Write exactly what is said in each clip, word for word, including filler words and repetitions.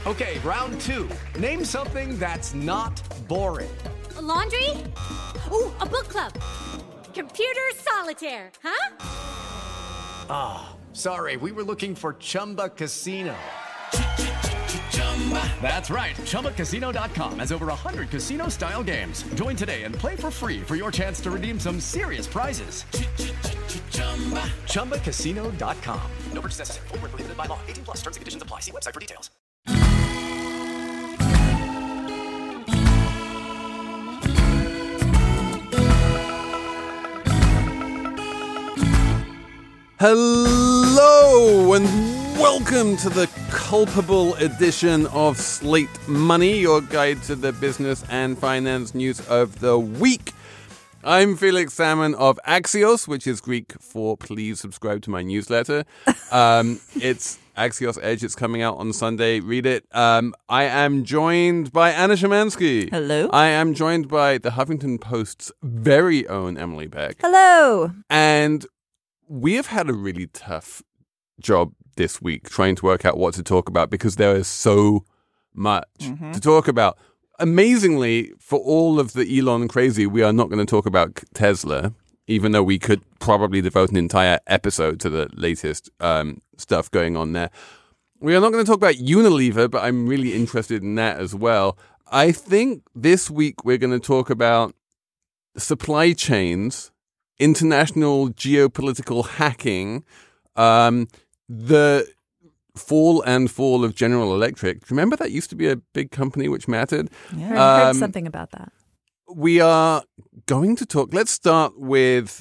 Okay, round two. Name something that's not boring. A laundry? Ooh, a book club. Computer solitaire, huh? Ah, oh, sorry. We were looking for Chumba Casino. That's right. Chumba Casino dot com has over one hundred casino-style games. Join today and play for free for your chance to redeem some serious prizes. Chumba Casino dot com. No purchase necessary. Void where prohibited by law. eighteen plus. Terms and conditions apply. See website for details. Hello and welcome to the culpable edition of Slate Money, your guide to the business and finance news of the week. I'm Felix Salmon of Axios, which is Greek for please subscribe to my newsletter. Um, it's Axios Edge. It's coming out on Sunday. Read it. Um, I am joined by Anna Szymanski. Hello. I am joined by the Huffington Post's very own Emily Beck. Hello. And we have had a really tough job this week trying to work out what to talk about because there is so much mm-hmm. to talk about. Amazingly, for all of the Elon crazy, we are not going to talk about Tesla, even though we could probably devote an entire episode to the latest um, stuff going on there. We are not going to talk about Unilever, but I'm really interested in that as well. I think this week we're going to talk about supply chains, international geopolitical hacking, um, the fall and fall of General Electric. Remember that used to be a big company which mattered? Yeah, I heard um, something about that. We are going to talk. Let's start with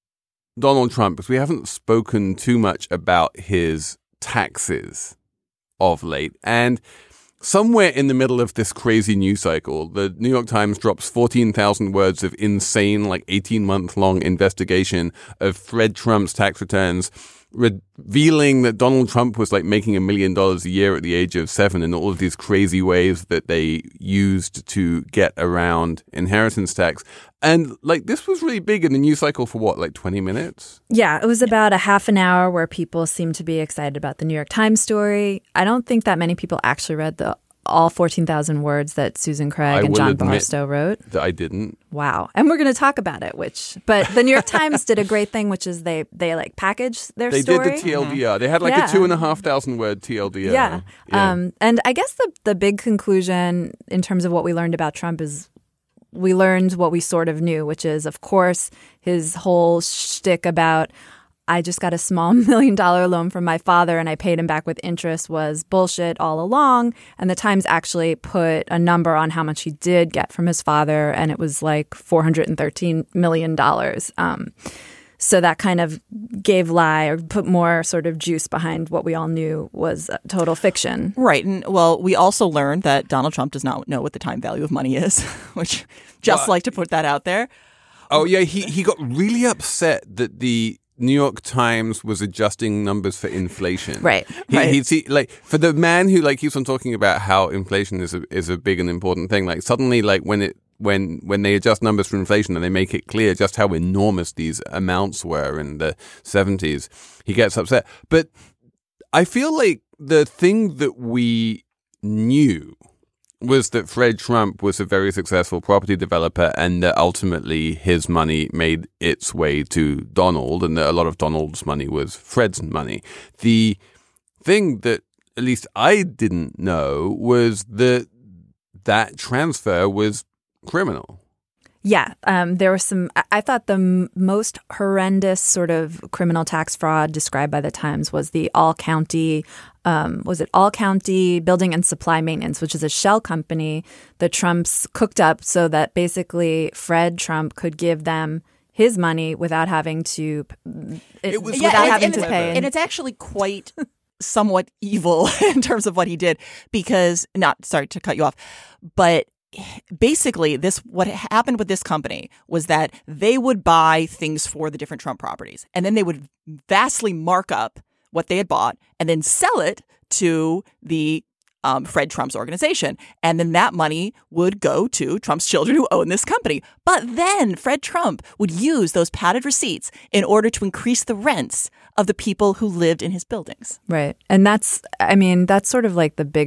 Donald Trump, because we haven't spoken too much about his taxes of late. And somewhere in the middle of this crazy news cycle, the New York Times drops fourteen thousand words of insane, like eighteen-month-long investigation of Fred Trump's tax returns, revealing that Donald Trump was like making a million dollars a year at the age of seven, and all of these crazy ways that they used to get around inheritance tax. And like this was really big in the news cycle for what, like twenty minutes? Yeah, it was about a half an hour where people seemed to be excited about the New York Times story. I don't think that many people actually read the all fourteen thousand words that Susan Craig I and John admit Barstow wrote. That I didn't. Wow. And we're going to talk about it, which, but the New York Times did a great thing, which is they, they like packaged their they story. They did the T L D R. Mm-hmm. They had like yeah. a two and a half thousand word T L D R. Yeah. yeah. Um, and I guess the, the big conclusion in terms of what we learned about Trump is we learned what we sort of knew, which is, of course, his whole shtick about I just got a small million dollar loan from my father and I paid him back with interest was bullshit all along. And the Times actually put a number on how much he did get from his father, and it was like four hundred thirteen million dollars. Um, so that kind of gave lie or put more sort of juice behind what we all knew was total fiction. Right. And well, we also learned that Donald Trump does not know what the time value of money is, which just what? like to put that out there. Oh, yeah. He, he got really upset that the New York Times was adjusting numbers for inflation. Right. He, right. He'd see, like, for the man who like keeps on talking about how inflation is a, is a big and important thing, like suddenly, like when it when when they adjust numbers for inflation and they make it clear just how enormous these amounts were in the seventies, he gets upset. But I feel like the thing that we knew was that Fred Trump was a very successful property developer, and that ultimately his money made its way to Donald, and that a lot of Donald's money was Fred's money. The thing that at least I didn't know was that that transfer was criminal. Yeah, um, there was some. I thought the m- most horrendous sort of criminal tax fraud described by the Times was the All County, um, was it All County Building and Supply Maintenance, which is a shell company that Trump's cooked up so that basically Fred Trump could give them his money without having to, it, It was without yeah, and, having and to it's, pay. And it's actually quite somewhat evil in terms of what he did, because not sorry to cut you off, but basically this what happened with this company was that they would buy things for the different Trump properties, and then they would vastly mark up what they had bought and then sell it to the um, Fred Trump's organization. And then that money would go to Trump's children who own this company. But then Fred Trump would use those padded receipts in order to increase the rents of the people who lived in his buildings. Right. And that's, I mean, that's sort of like the bigger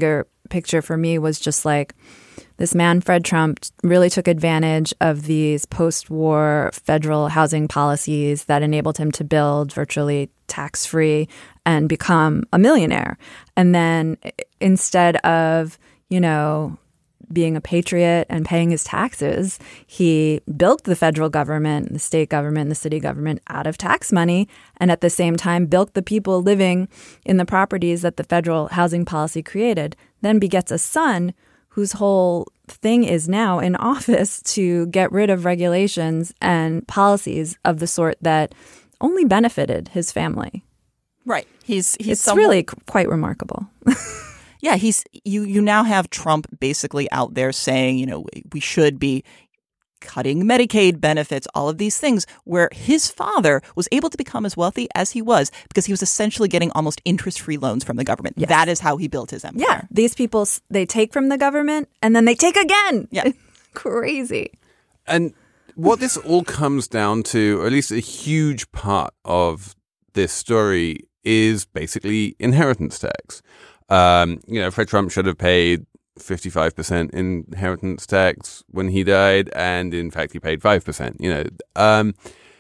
picture for me was just like this man, Fred Trump, really took advantage of these post-war federal housing policies that enabled him to build virtually tax-free and become a millionaire. And then instead of, you know, being a patriot and paying his taxes, he built the federal government, the state government, the city government out of tax money, and at the same time built the people living in the properties that the federal housing policy created, then begets a son whose whole thing is now in office to get rid of regulations and policies of the sort that only benefited his family. Right. He's he's It's somewhat- really quite remarkable. Yeah, he's you you now have Trump basically out there saying, you know, we should be cutting Medicaid benefits, all of these things, where his father was able to become as wealthy as he was because he was essentially getting almost interest-free loans from the government. Yes. That is how he built his empire. Yeah, these people, they take from the government and then they take again. Yeah. Crazy. And what this all comes down to, or at least a huge part of this story, is basically inheritance tax. Um, you know, Fred Trump should have paid fifty-five percent inheritance tax when he died, and in fact, he paid five percent, you know. Um,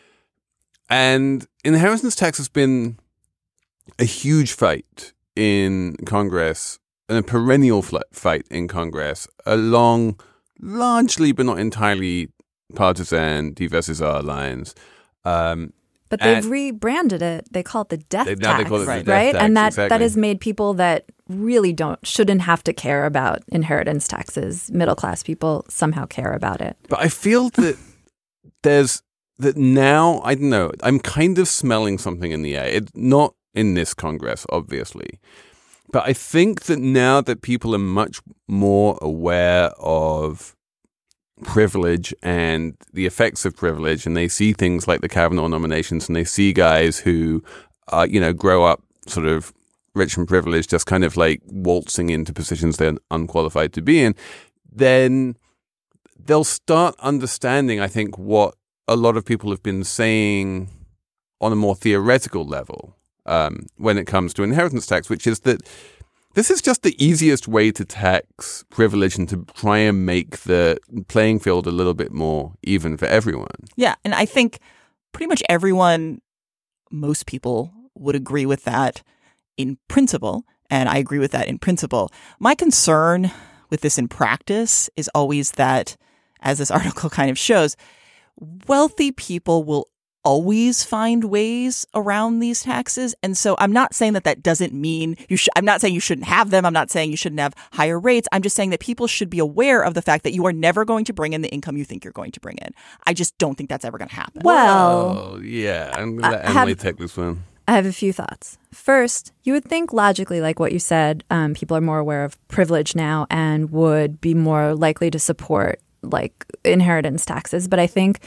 and inheritance tax has been a huge fight in Congress, and a perennial fl- fight in Congress, along largely but not entirely partisan D versus R lines. Um, But they've And- rebranded it. They call it the death They- tax, now they call it the right? death tax, and that, exactly. that has made people that really don't shouldn't have to care about inheritance taxes. Middle class people somehow care about it. But I feel that there's that now, I don't know, I'm kind of smelling something in the air. It's not in this Congress, obviously. But I think that now that people are much more aware of privilege and the effects of privilege, and they see things like the Kavanaugh nominations, and they see guys who, uh, you know, grow up sort of rich and privileged, just kind of like waltzing into positions they're unqualified to be in, then they'll start understanding, I think, what a lot of people have been saying on a more theoretical level um, when it comes to inheritance tax, which is that this is just the easiest way to tax privilege and to try and make the playing field a little bit more even for everyone. Yeah, and I think pretty much everyone, most people would agree with that in principle, and I agree with that in principle. My concern with this in practice is always that, as this article kind of shows, wealthy people will always find ways around these taxes. And so I'm not saying that that doesn't mean you should, I'm not saying you shouldn't have them. I'm not saying you shouldn't have higher rates. I'm just saying that people should be aware of the fact that you are never going to bring in the income you think you're going to bring in. I just don't think that's ever going to happen. Well, Oh, yeah. I'm going to let I Emily have- take this one. I have a few thoughts. First, you would think logically, like what you said, um, people are more aware of privilege now and would be more likely to support like inheritance taxes. But I think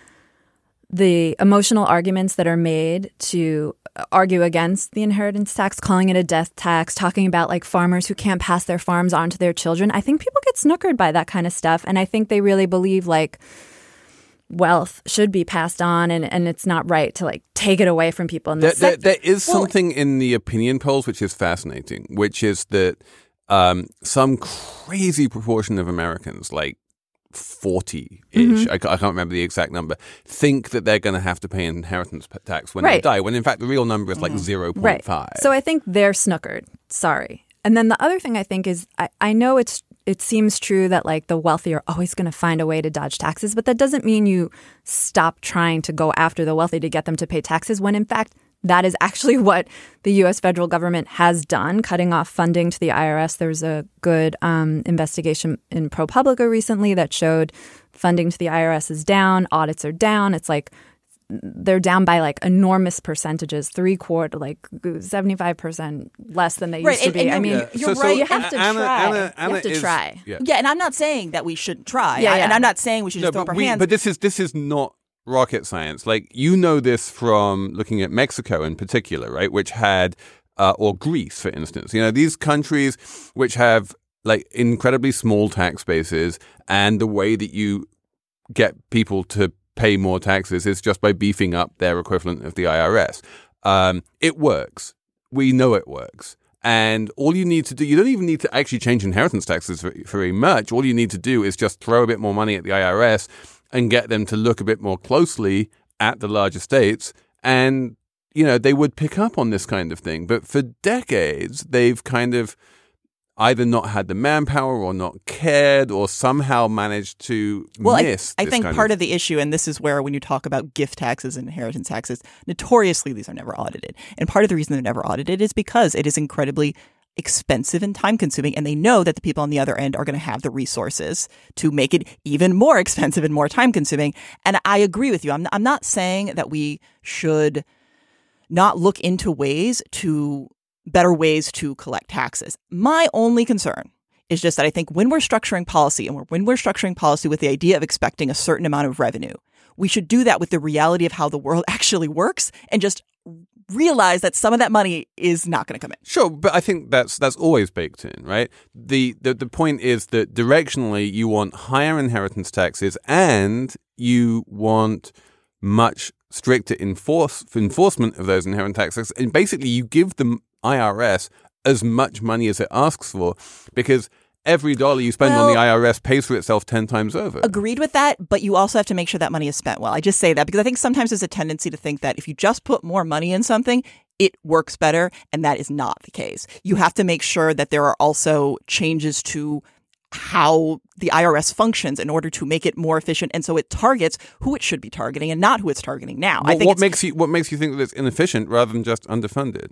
the emotional arguments that are made to argue against the inheritance tax, calling it a death tax, talking about like farmers who can't pass their farms on to their children, I think people get snookered by that kind of stuff. And I think they really believe like wealth should be passed on and, and it's not right to like take it away from people. And There, the there, sec- there is Well, something in the opinion polls which is fascinating, which is that um, some crazy proportion of Americans, like forty-ish, Mm-hmm. I, ca- I can't remember the exact number, think that they're going to have to pay inheritance p- tax when they Right. die, when in fact the real number is like zero point Right. five. So I think they're snookered. Sorry. And then the other thing I think is I, I know it's it seems true that like the wealthy are always going to find a way to dodge taxes, but that doesn't mean you stop trying to go after the wealthy to get them to pay taxes when in fact that is actually what the U S federal government has done, cutting off funding to the I R S. There was a good um, investigation in ProPublica recently that showed funding to the I R S is down, audits are down. It's like they're down by like enormous percentages, three quarter, like seventy-five percent less than they Right, used to and- be. and I you're- mean, Yeah. you're So- right. so You have to Anna- try. Anna- You Anna have to is- try. yeah. Yeah, and I'm not saying that we shouldn't try. Yeah, I- and yeah. I'm not saying we should just No, throw up but, our we, hands. but this is this is not rocket science. Like, you know this from looking at Mexico in particular, right? Which had, uh, or Greece, for instance. You know, these countries which have like incredibly small tax bases, and the way that you get people to pay more taxes is just by beefing up their equivalent of the I R S. Um, it works. We know it works. And all you need to do, you don't even need to actually change inheritance taxes very, very much. All you need to do is just throw a bit more money at the I R S and get them to look a bit more closely at the large estates. And, you know, they would pick up on this kind of thing. But for decades, they've kind of either not had the manpower or not cared or somehow managed to well, miss I, I this think kind part of, of the issue, and this is where when you talk about gift taxes and inheritance taxes, notoriously these are never audited. And part of the reason they're never audited is because it is incredibly expensive and time consuming. And they know that the people on the other end are going to have the resources to make it even more expensive and more time consuming. And I agree with you. I'm, I'm not saying that we should not look into ways to better ways to collect taxes. My only concern is just that I think when we're structuring policy and when we're structuring policy with the idea of expecting a certain amount of revenue, we should do that with the reality of how the world actually works and just realize that some of that money is not going to come in. Sure, but I think that's that's always baked in, right? The, the the point is that directionally you want higher inheritance taxes and you want much stricter enforce, enforcement of those inheritance taxes. And basically you give the I R S as much money as it asks for because every dollar you spend well, on the I R S pays for itself ten times over. Agreed with that, but you also have to make sure that money is spent well. I just say that because I think sometimes there's a tendency to think that if you just put more money in something, it works better, and that is not the case. You have to make sure that there are also changes to how the I R S functions in order to make it more efficient, and so it targets who it should be targeting and not who it's targeting now. Well, I think what it's, makes you what makes you think that it's inefficient rather than just underfunded?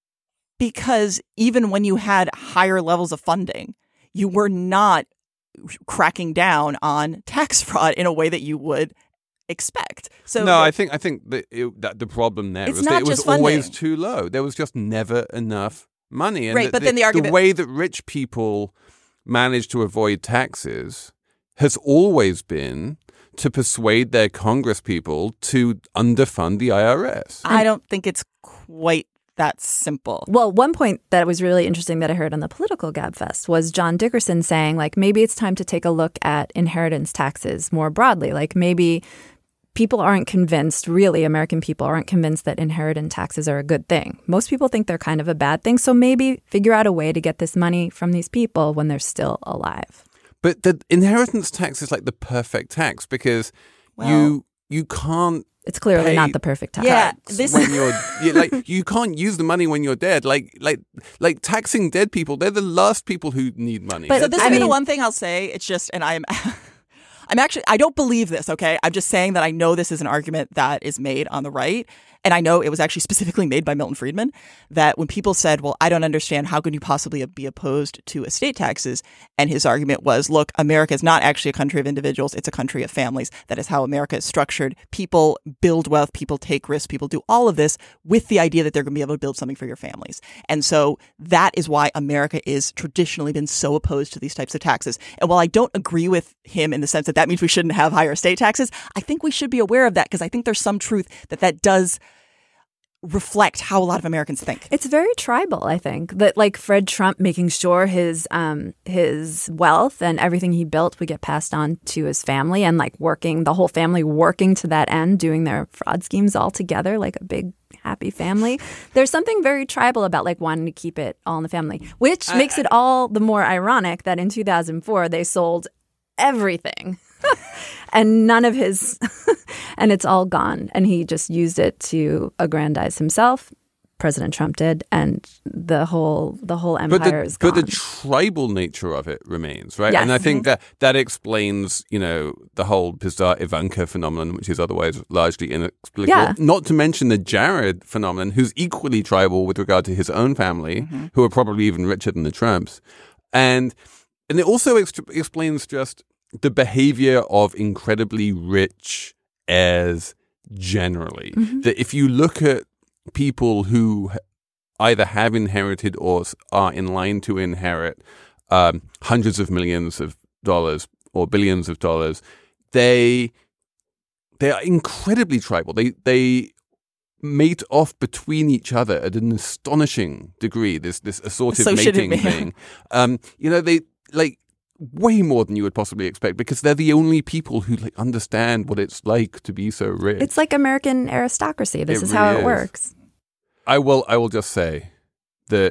Because even when you had higher levels of funding, you were not cracking down on tax fraud in a way that you would expect. So no, the, I think I think that, it, that the problem there It's was not that it was just funding. always too low. There was just never enough money. And Right, the, but then the argument- the way that rich people manage to avoid taxes has always been to persuade their Congress people to underfund the I R S. I don't think it's quite that simple. Well, one point that was really interesting that I heard on the Political Gabfest was John Dickerson saying, like, maybe it's time to take a look at inheritance taxes more broadly. Like, maybe people aren't convinced, really, American people aren't convinced that inheritance taxes are a good thing. Most people think they're kind of a bad thing. So maybe figure out a way to get this money from these people when they're still alive. But the inheritance tax is like the perfect tax because Well- you you can't It's clearly pay not the perfect tax. Yeah, tax this when you're you, like you can't use the money when you're dead. Like like like taxing dead people, they're the last people who need money. But so this I is the mean- one thing I'll say. It's just, and I'm, I'm actually, I don't believe this. Okay, I'm just saying that I know this is an argument that is made on the right, and I know it was actually specifically made by Milton Friedman. That when people said, "Well, I don't understand how could you possibly be opposed to estate taxes," and his argument was, "Look, America is not actually a country of individuals; it's a country of families. That is how America is structured. People build wealth, people take risks, people do all of this with the idea that they're going to be able to build something for your families. And so that is why America is traditionally been so opposed to these types of taxes. And while I don't agree with him in the sense that that means we shouldn't have higher estate taxes, I think we should be aware of that because I think there's some truth that that does reflect how a lot of Americans think. It's very tribal, I think, that like Fred Trump making sure his um his wealth and everything he built would get passed on to his family and like working, the whole family working to that end, doing their fraud schemes all together like a big happy family. There's something very tribal about like wanting to keep it all in the family, which I, makes I, it all the more ironic that in two thousand four they sold everything and none of his and it's all gone, and he just used it to aggrandize himself. President Trump did, and the whole the whole empire but the, is gone. But the tribal nature of it remains, right? Yes. And I think Mm-hmm. that that explains, you know, the whole bizarre Ivanka phenomenon, which is otherwise largely inexplicable. Yeah. Not to mention the Jared phenomenon, who's equally tribal with regard to his own family, Mm-hmm. who are probably even richer than the Trumps. And and it also ex- explains just the behavior of incredibly rich heirs generally. Mm-hmm. That if you look at people who either have inherited or are in line to inherit um, hundreds of millions of dollars or billions of dollars, they they are incredibly tribal. They they mate off between each other at an astonishing degree. This this assorted Associated mating ma- thing. Um, you know, they like way more than you would possibly expect because they're the only people who like understand what it's like to be so rich. It's like American aristocracy. This It is how really it is. works. I will I will just say that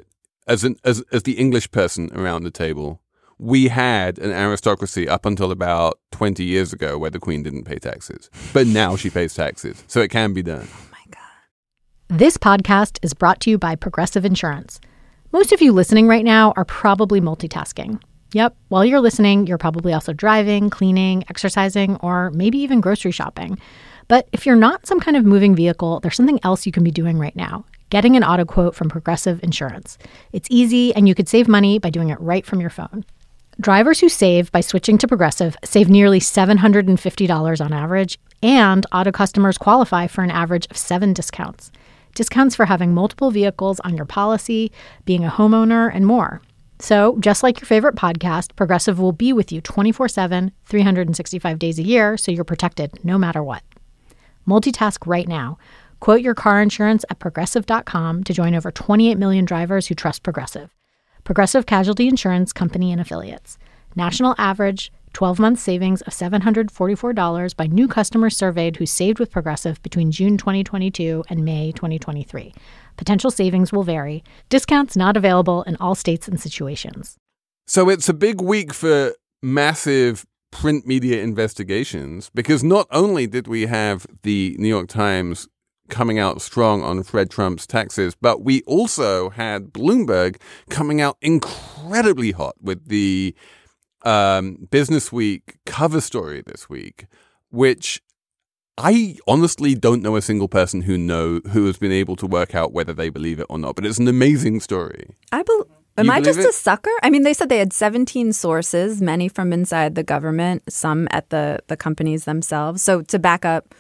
as an as as the English person around the table, we had an aristocracy up until about twenty years ago where the Queen didn't pay taxes. But now she pays taxes, so it can be done. Oh my God. This podcast is brought to you by Progressive Insurance. Most of you listening right now are probably multitasking. Yep, while you're listening, you're probably also driving, cleaning, exercising, or maybe even grocery shopping. But if you're not some kind of moving vehicle, there's something else you can be doing right now. Getting an auto quote from Progressive Insurance. It's easy, and you could save money by doing it right from your phone. Drivers who save by switching to Progressive save nearly seven hundred fifty dollars on average, and auto customers qualify for an average of seven discounts. Discounts for having multiple vehicles on your policy, being a homeowner, and more. So, just like your favorite podcast, Progressive will be with you twenty-four seven, three hundred sixty-five days a year, so you're protected no matter what. Multitask right now. Quote your car insurance at Progressive dot com to join over twenty-eight million drivers who trust Progressive. Progressive Casualty Insurance Company and Affiliates. National average twelve-month savings of seven hundred forty-four dollars by new customers surveyed who saved with Progressive between June twenty twenty-two and May twenty twenty-three. Potential savings will vary. Discounts not available in all states and situations. So it's a big week for massive print media investigations because not only did we have the New York Times coming out strong on Fred Trump's taxes, but we also had Bloomberg coming out incredibly hot with the um, Business Week cover story this week, which I honestly don't know a single person who know who has been able to work out whether they believe it or not. But it's an amazing story. I believe. Am You I just believe a it? sucker? I mean, they said they had seventeen sources, many from inside the government, some at the, the companies themselves. So to back up,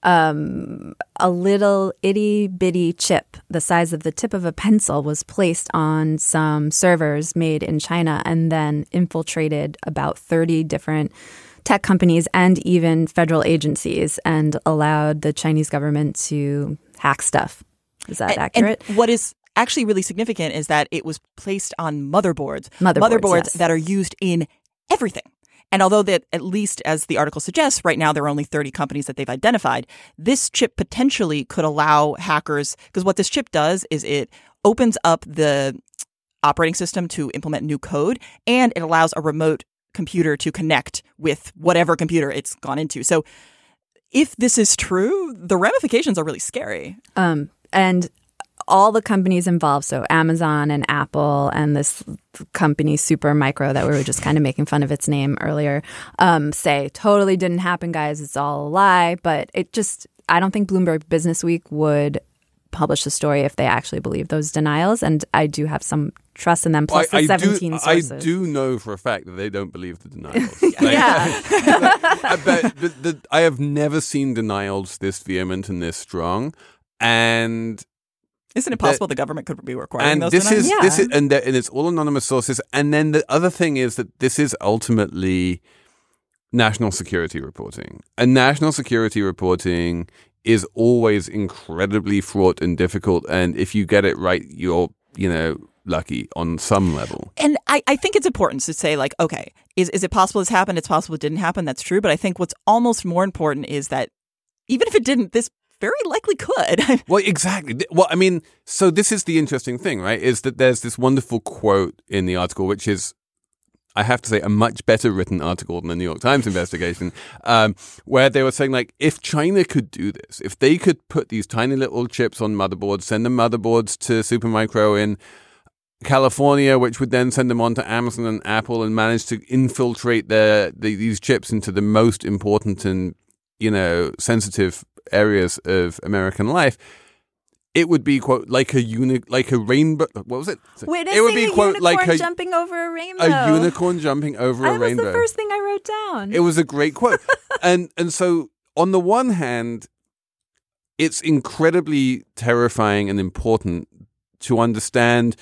um, a little itty bitty chip the size of the tip of a pencil was placed on some servers made in China and then infiltrated about thirty different tech companies and even federal agencies and allowed the Chinese government to hack stuff. Is that And- accurate? And what is actually really significant is that it was placed on motherboards. Motherboards, yes. that are used in everything. And although that, at least as the article suggests, right now there are only thirty companies that they've identified, this chip potentially could allow hackers, because what this chip does is it opens up the operating system to implement new code, and it allows a remote computer to connect with whatever computer it's gone into. So if this is true, the ramifications are really scary. Um, and all the companies involved, so Amazon and Apple and this company Supermicro that we were just kind of making fun of its name earlier, um, say totally didn't happen, guys. It's all a lie. But it just, I don't think Bloomberg Business Week would publish the story if they actually believe those denials. And I do have some trust in them, plus I, the I seventeen do, sources. I do know for a fact that they don't believe the denials. Like, Yeah. but the, the, I have never seen denials this vehement and this strong. And Isn't it possible the, the government could be requiring and those this denials? is Yeah. this is and, the, and it's all anonymous sources. And then the other thing is that this is ultimately national security reporting. And national security reporting is always incredibly fraught and difficult. And if you get it right, you're, you know, lucky on some level. And I, I think it's important to say, like, okay, is, is it possible this happened? It's possible it didn't happen. That's true. But I think what's almost more important is that even if it didn't, this very likely could. Well, exactly. Well, I mean, so this is the interesting thing, right? Is that there's this wonderful quote in the article, which is, I have to say, a much better written article than the New York Times investigation, um, where they were saying, like, if China could do this, if they could put these tiny little chips on motherboards, send the motherboards to Supermicro in California, which would then send them on to Amazon and Apple and manage to infiltrate their, the, these chips into the most important and, you know, sensitive areas of American life, it would be, quote, like a uni- like a rainbow. What was it? Witnessing it would be, a quote, unicorn like a, jumping over a rainbow. a unicorn jumping over that a rainbow. was the first thing I wrote down. It was a great quote. and and so on the one hand, it's incredibly terrifying and important to understand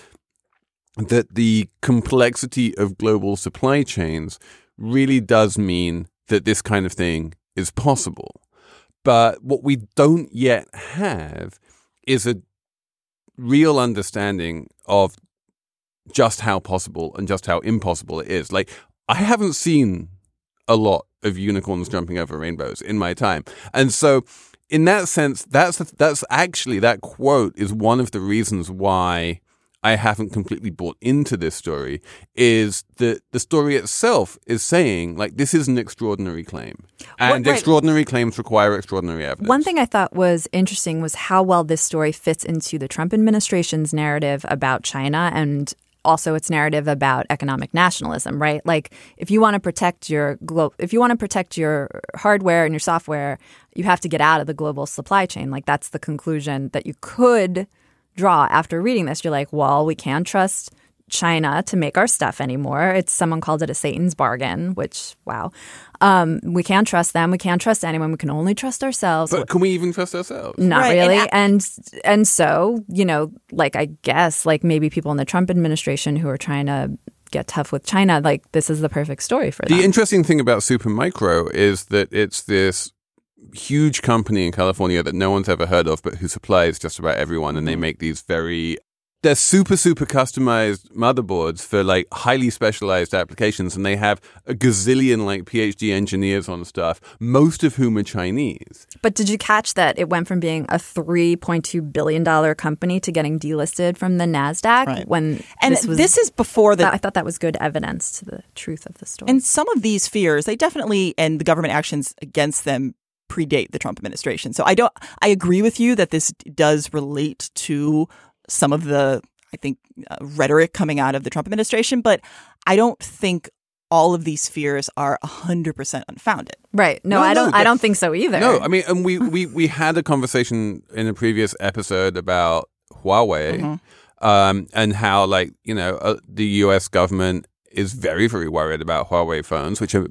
that the complexity of global supply chains really does mean that this kind of thing is possible. But what we don't yet have is a real understanding of just how possible and just how impossible it is. Like, I haven't seen a lot of unicorns jumping over rainbows in my time. And so in that sense, that's that's actually, that quote is one of the reasons why I haven't completely bought into this story is that the story itself is saying, like, this is an extraordinary claim. And Well, right. extraordinary claims require extraordinary evidence. One thing I thought was interesting was how well this story fits into the Trump administration's narrative about China and also its narrative about economic nationalism, right? Like, if you want to protect your glo- if you want to protect your hardware and your software, you have to get out of the global supply chain. Like, that's the conclusion that you could draw after reading this. You're like, well, we can't trust China to make our stuff anymore. It's someone called it a Satan's bargain, which, wow. Um, we can't trust them. We can't trust anyone. We can only trust ourselves. But can we even trust ourselves? Not Right, really. and And, and so, you know, like, I guess, like, maybe people in the Trump administration who are trying to get tough with China, like, this is the perfect story for them. The interesting thing about Supermicro is that it's this huge company in California that no one's ever heard of, but who supplies just about everyone. And they make these very, they're super, super customized motherboards for like highly specialized applications. And they have a gazillion like PhD engineers on stuff, most of whom are Chinese. But did you catch that it went from being a three point two billion dollars company to getting delisted from the NASDAQ Right. when And this was, this is before the that, I thought that was good evidence to the truth of the story. And some of these fears, they definitely, and the government actions against them predate the Trump administration. So I don't, I agree with you that this does relate to some of the, I think, uh, rhetoric coming out of the Trump administration, but I don't think all of these fears are one hundred percent unfounded. right. No, No, I no, don't I that- don't think so either. No, I mean, and we, we, we had a conversation in a previous episode about Huawei Mm-hmm. um, and how, like, you know, uh, the U S government is very, very worried about Huawei phones, which are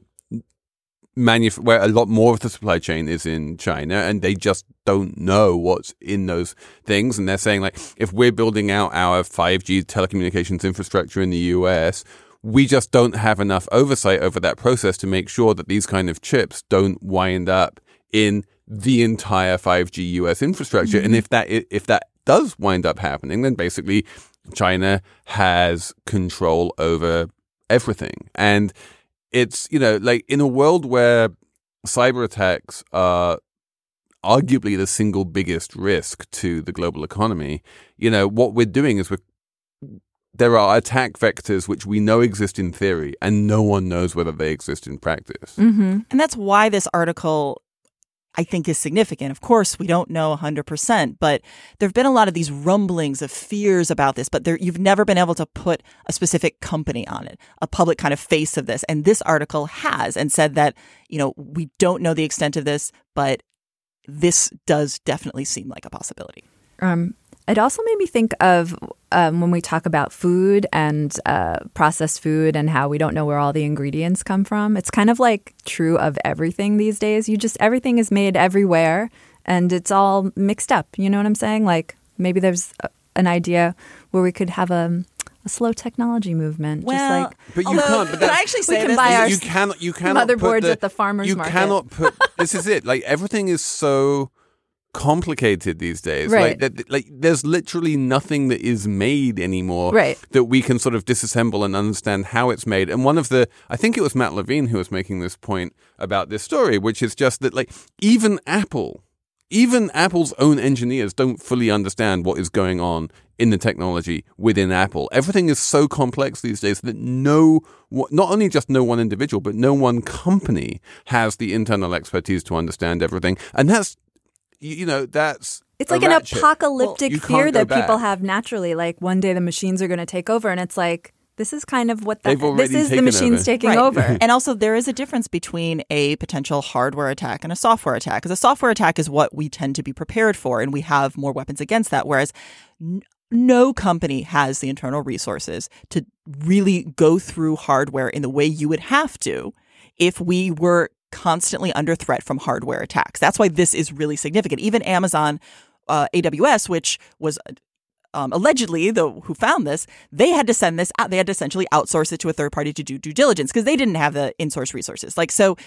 manuf- where a lot more of the supply chain is in China, and they just don't know what's in those things. And they're saying, like, if we're building out our five G telecommunications infrastructure in the U S, we just don't have enough oversight over that process to make sure that these kind of chips don't wind up in the entire five G U S infrastructure. Mm-hmm. And if that if that does wind up happening, then basically China has control over everything. And it's, you know, like, in a world where cyber attacks are arguably the single biggest risk to the global economy, you know, what we're doing is we're there are attack vectors which we know exist in theory, and no one knows whether they exist in practice. Mm-hmm. And that's why this article, I think, is significant. Of course, we don't know one hundred percent, but there have been a lot of these rumblings of fears about this, but there, you've never been able to put a specific company on it, a public kind of face of this. And this article has, and said that, you know, we don't know the extent of this, but this does definitely seem like a possibility. Um, it also made me think of um, when we talk about food and uh, processed food and how we don't know where all the ingredients come from. It's kind of like true of everything these days. You just, everything is made everywhere and it's all mixed up. You know what I'm saying? Like, maybe there's a, an idea where we could have a, a slow technology movement. Well, just like, But you although, can't. But can I that's- actually we say can this? buy our you cannot. You cannot put motherboards the, at the farmer's you market. cannot put. This is it. Like, everything is so complicated these days. Right. Like, that, like there's literally nothing that is made anymore. Right. That we can sort of disassemble and understand how it's made. And one of the, I think it was Matt Levine who was making this point about this story, which is just that, like, even Apple, even Apple's own engineers don't fully understand what is going on in the technology within Apple. Everything is so complex these days that no, not only just no one individual, but no one company has the internal expertise to understand everything. And that's, you know, that's it's a like an rat shit. apocalyptic Well, you fear can't go that people back. have naturally. Like, one day the machines are going to take over, and it's like, this is kind of what that, They've already this is the taken machines over. taking Right. over. And also, there is a difference between a potential hardware attack and a software attack. Because a software attack is what we tend to be prepared for, and we have more weapons against that. Whereas n- no company has the internal resources to really go through hardware in the way you would have to if we were constantly under threat from hardware attacks. That's why this is really significant. Even Amazon uh, A W S, which was um, allegedly, the who found this, they had to send this out. They had to essentially outsource it to a third party to do due diligence because they didn't have the in-source resources. Like, so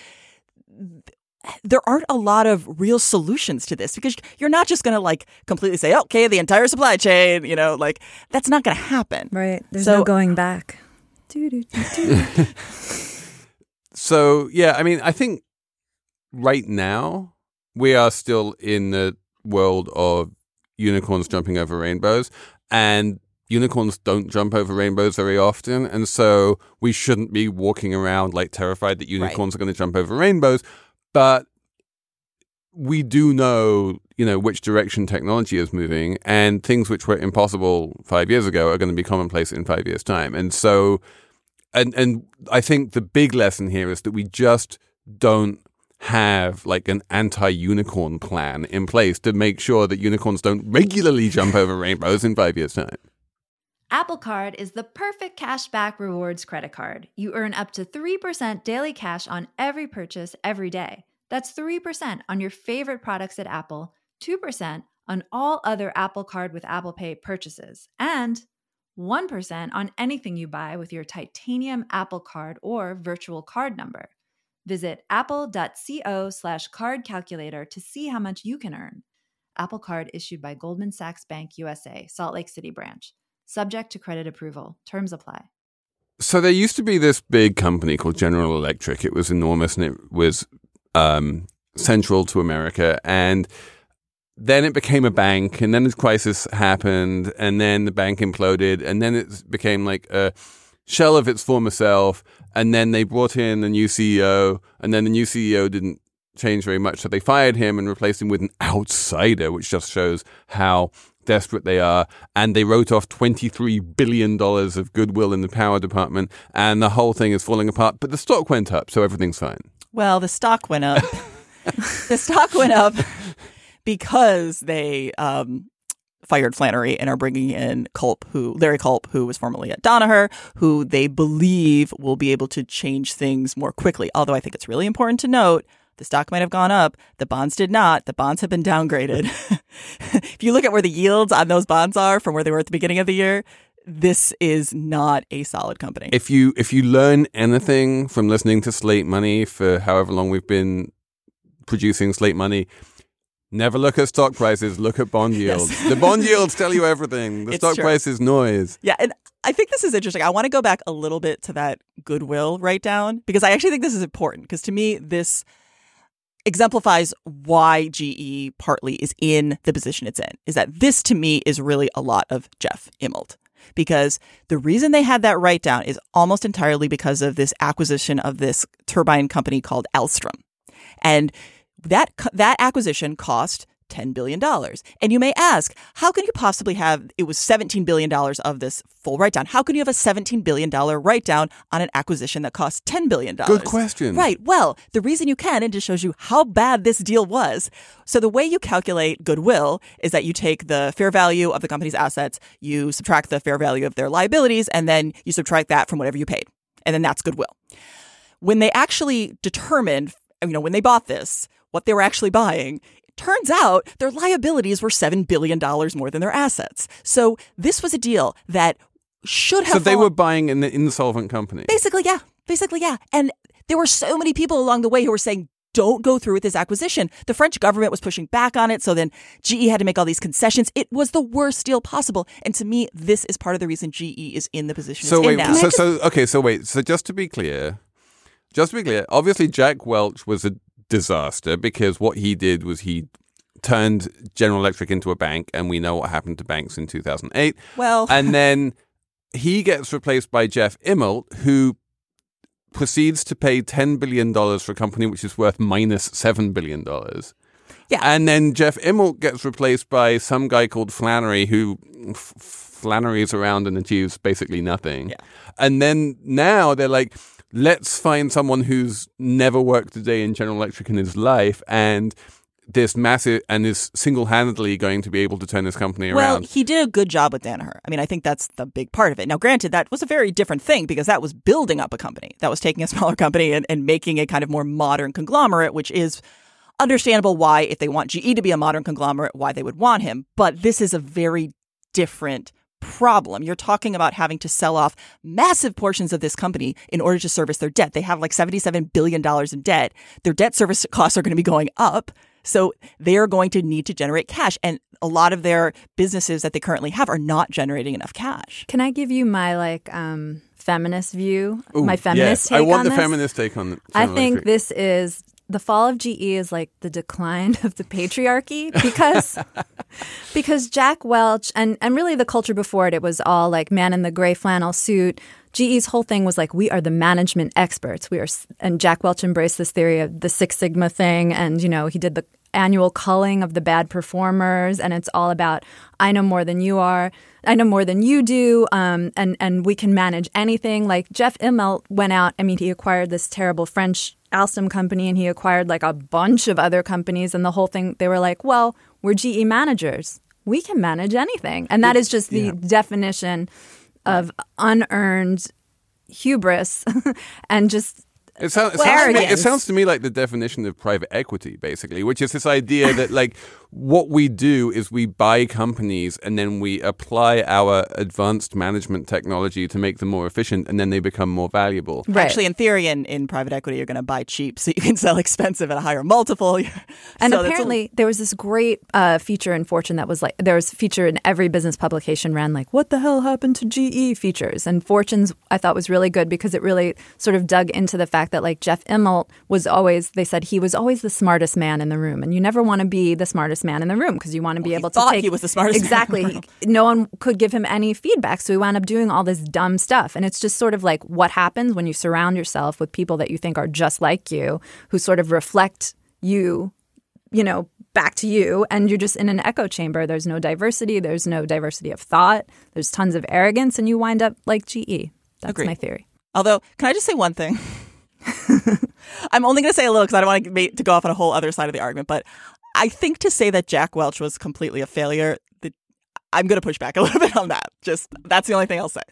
there aren't a lot of real solutions to this because you're not just going to like completely say, okay, the entire supply chain, you know, like that's not going to happen. Right. There's So- no going back. Doo-doo-doo-doo. So, yeah, I mean, I think right now we are still in the world of unicorns jumping over rainbows. And unicorns don't jump over rainbows very often, and so we shouldn't be walking around like terrified that unicorns right. are going to jump over rainbows. But we do know, you know, which direction technology is moving, and things which were impossible five years ago are going to be commonplace in five years' time. And so, and and I think the big lesson here is that we just don't have like an anti-unicorn plan in place to make sure that unicorns don't regularly jump over rainbows in five years' time. Apple Card is the perfect cashback rewards credit card. You earn up to three percent daily cash on every purchase every day. That's three percent on your favorite products at Apple, two percent on all other Apple Card with Apple Pay purchases, and one percent on anything you buy with your titanium Apple Card or virtual card number. Visit apple.co slash card calculator to see how much you can earn. Apple Card issued by Goldman Sachs Bank U S A, Salt Lake City branch. Subject to credit approval. Terms apply. So there used to be this big company called General Electric. It was enormous and it was um, central to America. And then it became a bank, and then this crisis happened, and then the bank imploded, and then it became like a shell of its former self. And then they brought in a new C E O, and then the new C E O didn't change very much. So they fired him and replaced him with an outsider, which just shows how desperate they are. And they wrote off twenty-three billion dollars of goodwill in the power department, and the whole thing is falling apart. But the stock went up, so everything's fine. Well, the stock went up. The stock went up because they um, fired Flannery and are bringing in Culp, who Larry Culp, who was formerly at Danaher, who they believe will be able to change things more quickly. Although I think it's really important to note, the stock might have gone up. The bonds did not. The bonds have been downgraded. If you look at where the yields on those bonds are from where they were at the beginning of the year, this is not a solid company. If you if you learn anything from listening to Slate Money for however long we've been producing Slate Money, never look at stock prices, look at bond yields. Yes. The bond yields tell you everything. The it's stock true. price is noise. Yeah, and I think this is interesting. I want to go back a little bit to that goodwill write down, because I actually think this is important, because to me this exemplifies why G E partly is in the position it's in, is that this to me is really a lot of Jeff Immelt. Because the reason they had that write down is almost entirely because of this acquisition of this turbine company called Alstom. And that that acquisition cost ten billion dollars. And you may ask, how can you possibly have, it was seventeen billion dollars of this full write-down. How can you have a seventeen billion dollars write-down on an acquisition that cost ten billion dollars? Good question. Right. Well, the reason you can, it just shows you how bad this deal was. So the way you calculate goodwill is that you take the fair value of the company's assets, you subtract the fair value of their liabilities, and then you subtract that from whatever you paid. And then that's goodwill. When they actually determined, you know, when they bought this, what they were actually buying, turns out their liabilities were seven billion dollars more than their assets. So this was a deal that should have... So they fallen- were buying an insolvent company. Basically, yeah. Basically, yeah. And there were so many people along the way who were saying, don't go through with this acquisition. The French government was pushing back on it. So then G E had to make all these concessions. It was the worst deal possible. And to me, this is part of the reason G E is in the position So it's wait, in now. so, so okay, so wait. So just to be clear, just to be clear, obviously Jack Welch was a disaster because what he did was he turned General Electric into a bank, and we know what happened to banks in two thousand eight. Well, and then he gets replaced by Jeff Immelt, who proceeds to pay ten billion dollars for a company which is worth minus seven billion dollars. Yeah. And then Jeff Immelt gets replaced by some guy called Flannery, who f- flanneries around and achieves basically nothing. Yeah. And then now they're like, let's find someone who's never worked a day in General Electric in his life and this massive and is single-handedly going to be able to turn this company well, around. he did a good job with Danaher. I mean, I think that's the big part of it. Now, granted, that was a very different thing because that was building up a company. That was taking a smaller company and, and making a kind of more modern conglomerate, which is understandable why, if they want G E to be a modern conglomerate, why they would want him. But this is a very different problem. You're talking about having to sell off massive portions of this company in order to service their debt. They have like seventy-seven billion dollars in debt. Their debt service costs are going to be going up. So they are going to need to generate cash. And a lot of their businesses that they currently have are not generating enough cash. Can I give you my like um, feminist view? Ooh, my feminist yes. take I want on the this? feminist take on it. I think this is the fall of G E is like the decline of the patriarchy because because Jack Welch and, and really the culture before it, it was all like man in the gray flannel suit. G E's whole thing was like, we are the management experts. We are, and Jack Welch embraced this theory of the Six Sigma thing. And, you know, he did the annual culling of the bad performers. And it's all about, I know more than you are. I know more than you do. Um, and, and we can manage anything. Like Jeff Immelt went out. I mean, he acquired this terrible French Alstom company and he acquired like a bunch of other companies. And the whole thing, they were like, well, we're G E managers. We can manage anything. And that is just the yeah. definition of unearned hubris and just It, sound, it, sounds to me, it sounds to me like the definition of private equity, basically, which is this idea that, like, what we do is we buy companies and then we apply our advanced management technology to make them more efficient, and then they become more valuable. Right. Actually, in theory, in, in private equity, you're going to buy cheap so you can sell expensive at a higher multiple. And so apparently, a- there was this great uh, feature in Fortune that was like, there was a feature in every business publication ran like, what the hell happened to G E features? And Fortune's, I thought, was really good because it really sort of dug into the fact that like Jeff Immelt was always, they said he was always the smartest man in the room. And you never want to be the smartest man in the room because you want to be well, able he to thought take. He was the smartest exactly. man in the room. No one could give him any feedback. So he wound up doing all this dumb stuff. And it's just sort of like what happens when you surround yourself with people that you think are just like you, who sort of reflect you, you know, back to you, and you're just in an echo chamber. There's no diversity. There's no diversity of thought. There's tons of arrogance, and you wind up like G E. That's Agreed. my theory. Although, can I just say one thing? I'm only going to say a little because I don't want to, to go off on a whole other side of the argument. But I think to say that Jack Welch was completely a failure, that I'm going to push back a little bit on that. Just that's the only thing I'll say.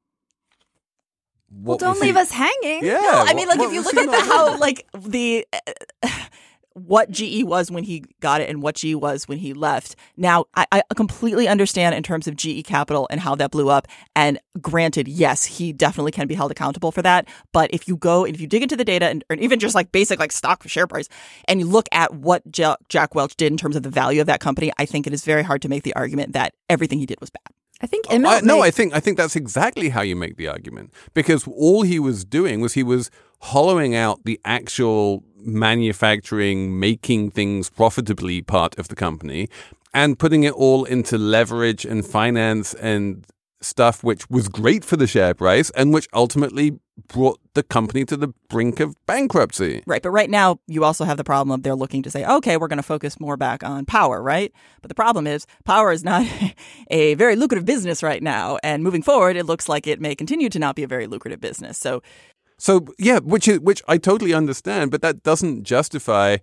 Well, don't leave he... us hanging. Yeah. No, I mean, like what, if you what look at the, how like the. Uh, what G E was when he got it and what G E was when he left. Now, I, I completely understand in terms of G E Capital and how that blew up. And granted, yes, he definitely can be held accountable for that. But if you go, if you dig into the data and or even just like basic like stock share price and you look at what J- Jack Welch did in terms of the value of that company, I think it is very hard to make the argument that everything he did was bad. I think oh, Immelt I, no, made- I think I think that's exactly how you make the argument, because all he was doing was he was hollowing out the actual manufacturing, making things profitably part of the company and putting it all into leverage and finance and stuff, which was great for the share price and which ultimately brought the company to the brink of bankruptcy. Right. But right now, you also have the problem of they're looking to say, okay, we're going to focus more back on power, right? But the problem is power is not a very lucrative business right now. And moving forward, it looks like it may continue to not be a very lucrative business. So So, yeah, which is, which I totally understand, but that doesn't justify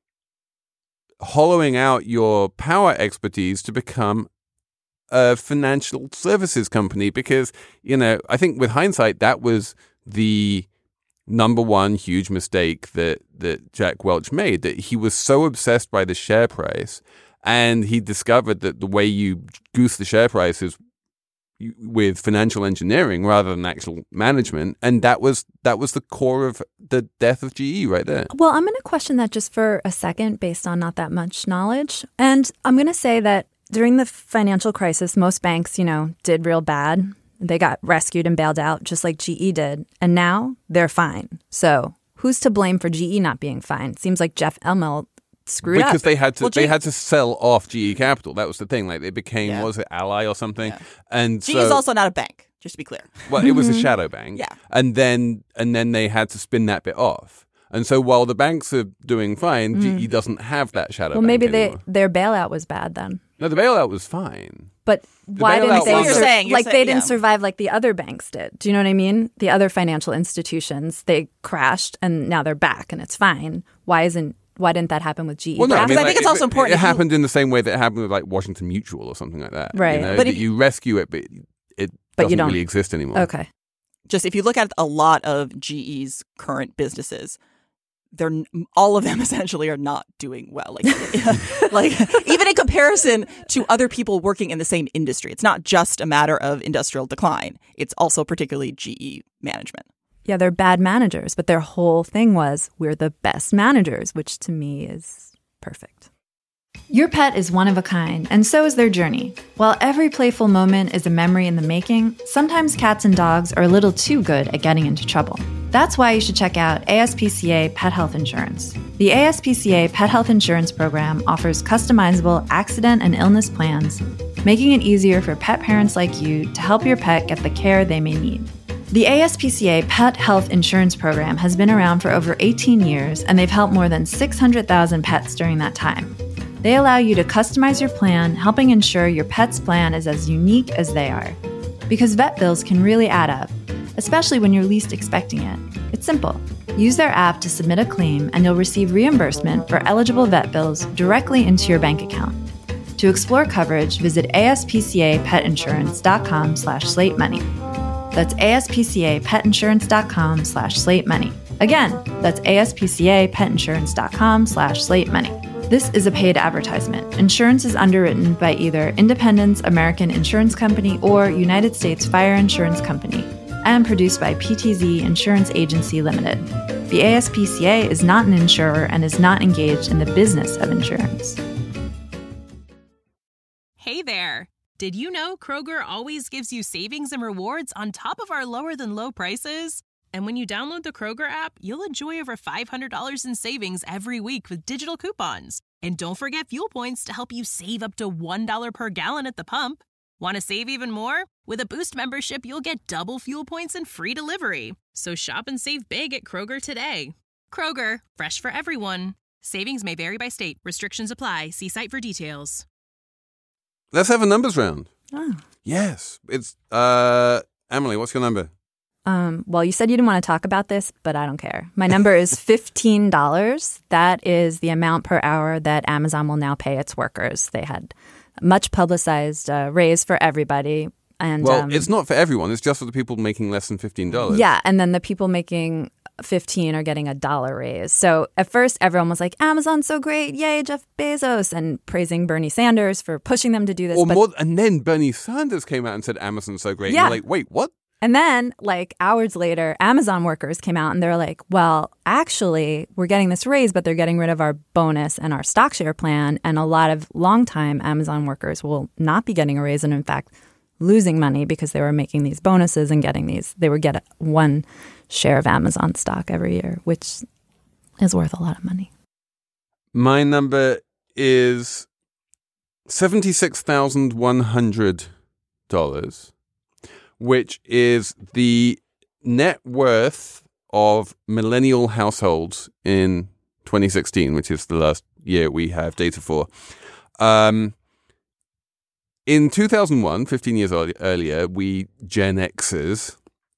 hollowing out your power expertise to become a financial services company, because, you know, I think with hindsight, that was the number one huge mistake that, that Jack Welch made, that he was so obsessed by the share price, and he discovered that the way you goose the share price is with financial engineering rather than actual management, and that was that was the core of the death of G E right there. Well, I'm going to question that just for a second based on not that much knowledge. And I'm going to say that during the financial crisis, most banks, you know, did real bad. They got rescued and bailed out just like G E did. And now they're fine. So who's to blame for G E not being fine? Seems like Jeff Immelt screwed because up. they had to well, they G- had to sell off G E Capital. That was the thing. Like, they became, Yeah. what was it, Ally or something? Yeah. And G E so, is also not a bank, just to be clear. well, it was a shadow bank. Yeah. And then and then they had to spin that bit off. And so while the banks are doing fine, G E doesn't have that shadow well, bank maybe they, anymore. their bailout was bad then. No, the bailout was fine. But why bailout didn't they was- You're sur- saying- you're like saying- they didn't yeah. survive like the other banks did? Do you know what I mean? The other financial institutions, they crashed and now they're back and it's fine. Why isn't why didn't that happen with G E? Well, no, I, Because mean, I think like, it's also it, important It, if you- happened in the same way that it happened with like Washington Mutual or something like that. Right. You know, But that if- you rescue it, but it But you doesn't don't- really exist anymore. Okay. Just if you look at a lot of G E's current businesses, they're all of them essentially are not doing well. Like, like even in comparison to other people working in the same industry, it's not just a matter of industrial decline. It's also particularly G E management. Yeah, they're bad managers, but their whole thing was we're the best managers, which to me is perfect. Your pet is one of a kind, and so is their journey. While every playful moment is a memory in the making, sometimes cats and dogs are a little too good at getting into trouble. That's why you should check out A S P C A Pet Health Insurance. The A S P C A Pet Health Insurance Program offers customizable accident and illness plans, making it easier for pet parents like you to help your pet get the care they may need. The A S P C A Pet Health Insurance Program has been around for over eighteen years, and they've helped more than six hundred thousand pets during that time. They allow you to customize your plan, helping ensure your pet's plan is as unique as they are. Because vet bills can really add up, especially when you're least expecting it. It's simple. Use their app to submit a claim, and you'll receive reimbursement for eligible vet bills directly into your bank account. To explore coverage, visit aspcapetinsurance.com slash slate money. That's aspcapetinsurance.com slash slate money. Again, that's aspcapetinsurance.com slash slate money. This is a paid advertisement. Insurance is underwritten by either Independence American Insurance Company or United States Fire Insurance Company and produced by P T Z Insurance Agency Limited. The A S P C A is not an insurer and is not engaged in the business of insurance. Hey there! Did you know Kroger always gives you savings and rewards on top of our lower-than-low prices? And when you download the Kroger app, you'll enjoy over five hundred dollars in savings every week with digital coupons. And don't forget fuel points to help you save up to one dollar per gallon at the pump. Want to save even more? With a Boost membership, you'll get double fuel points and free delivery. So shop and save big at Kroger today. Kroger, fresh for everyone. Savings may vary by state. Restrictions apply. See site for details. Let's have a numbers round. Oh. Yes. It's, uh, Emily, what's your number? Um, well, you said you didn't want to talk about this, but I don't care. My number is fifteen dollars. That is the amount per hour that Amazon will now pay its workers. They had a much publicized uh, raise for everybody. And Well, um, it's not for everyone. It's just for the people making less than fifteen dollars. Yeah, and then the people making fifteen are getting a dollar raise. So at first, everyone was like, Amazon's so great. Yay, Jeff Bezos, and praising Bernie Sanders for pushing them to do this. Or but- more, and then Bernie Sanders came out and said Amazon's so great. Yeah. And you're like, wait, what? And then, like, hours later, Amazon workers came out and they're like, well, actually, we're getting this raise, but they're getting rid of our bonus and our stock share plan. And a lot of longtime Amazon workers will not be getting a raise and, in fact, losing money because they were making these bonuses and getting these. They would get one share of Amazon stock every year, which is worth a lot of money. My number is seventy-six thousand one hundred dollars. Which is the net worth of millennial households in twenty sixteen, which is the last year we have data for. Um, in two thousand one, fifteen years earlier, we Gen Xers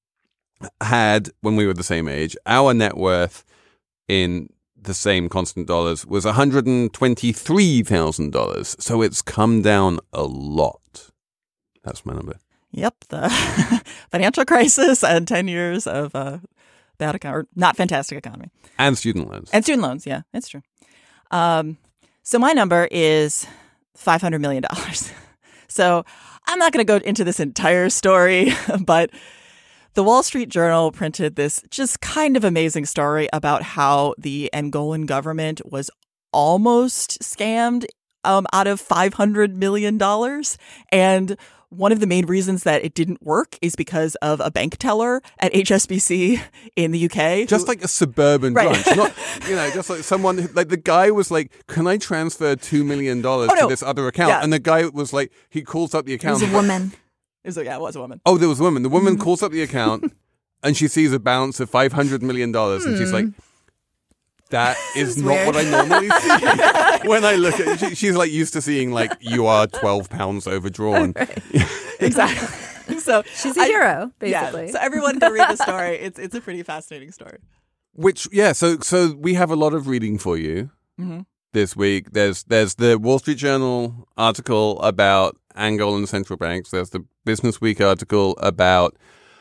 had, when we were the same age, our net worth in the same constant dollars was one hundred twenty-three thousand dollars. So it's come down a lot. That's my number. Yep, the financial crisis and ten years of uh, bad econ- or not fantastic economy. And student loans. And student loans, yeah, that's true. Um, so my number is five hundred million dollars. So I'm not going to go into this entire story, but the Wall Street Journal printed this just kind of amazing story about how the Angolan government was almost scammed um, out of five hundred million dollars. And one of the main reasons that it didn't work is because of a bank teller at H S B C in the U K. Just who, like a suburban right. branch. Not, you know, just like someone, who, like the guy was like, can I transfer two million dollars oh, no. to this other account? Yeah. And the guy was like, he calls up the It was account. a woman. It was, yeah, it was a woman. Oh, there was a woman. The woman calls up the account and she sees a balance of five hundred million dollars. And she's like, that is not weird. what I normally see. When I look at she, she's like used to seeing like, you are twelve pounds overdrawn. Exactly. So She's a I- hero, basically. Yeah, so everyone can read the story. It's it's a pretty fascinating story. Which, yeah, so so we have a lot of reading for you Mhm. this week. There's there's the Wall Street Journal article about Angolan central banks. There's the Business Week article about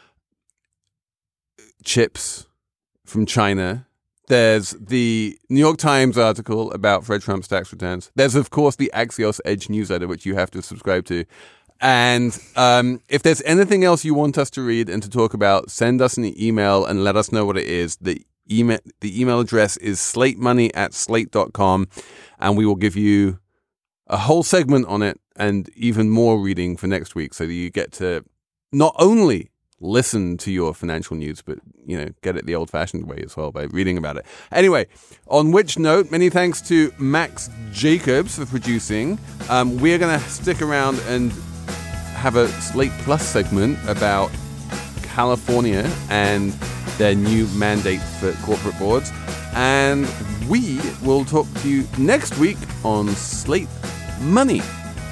chips from China. There's the New York Times article about Fred Trump's tax returns. There's, of course, the Axios Edge newsletter, which you have to subscribe to. And um, if there's anything else you want us to read and to talk about, send us an email and let us know what it is. The email the email address is slatemoney at slate dot com, and we will give you a whole segment on it and even more reading for next week so that you get to not only listen to your financial news, but, you know, get it the old-fashioned way as well by reading about it. Anyway, on which note, many thanks to Max Jacobs for producing. Um, we're going to stick around and have a Slate Plus segment about California and their new mandate for corporate boards. And we will talk to you next week on Slate Money.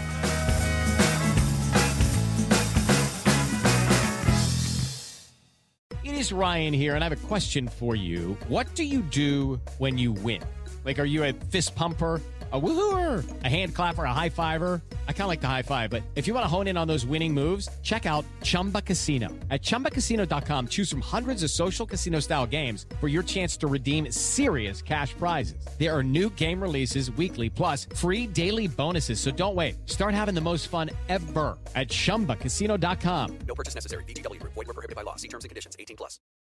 It is Ryan here, and I have a question for you. What do you do when you win? Like, are you a fist pumper, a woohooer, a hand clapper, a high fiver? I kind of like the high five, but if you want to hone in on those winning moves, check out Chumba Casino. At chumba casino dot com, choose from hundreds of social casino style games for your chance to redeem serious cash prizes. There are new game releases weekly, plus free daily bonuses. So don't wait. Start having the most fun ever at chumba casino dot com. No purchase necessary. V G W Group. Void where prohibited by law. See terms and conditions. eighteen plus.